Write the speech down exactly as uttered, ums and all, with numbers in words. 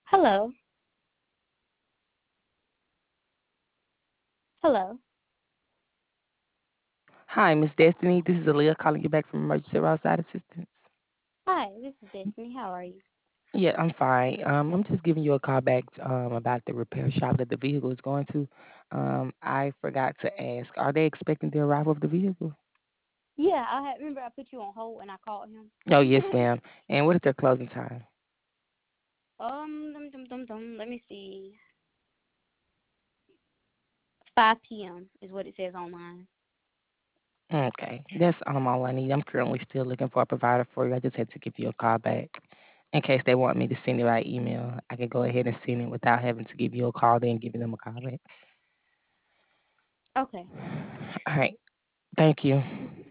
Hello. Hello. Hi, Miss Destiny. This is Aaliyah calling you back from Emergency Roadside Assistance. Hi, this is Destiny. How are you? Yeah, I'm fine. Um, I'm just giving you a call back um, about the repair shop that the vehicle is going to. Um, I forgot to ask, are they expecting the arrival of the vehicle? Yeah, I had, remember I put you on hold and I called him. Oh, yes, ma'am. And what is their closing time? um, dum, dum, dum, dum, let me see. five p m is what it says online. Okay, that's um, all I need. I'm currently still looking for a provider for you. I just had to give you a call back. In case they want me to send it by email, I can go ahead and send it without having to give you a call, then giving them a call back. Okay. All right. Thank you.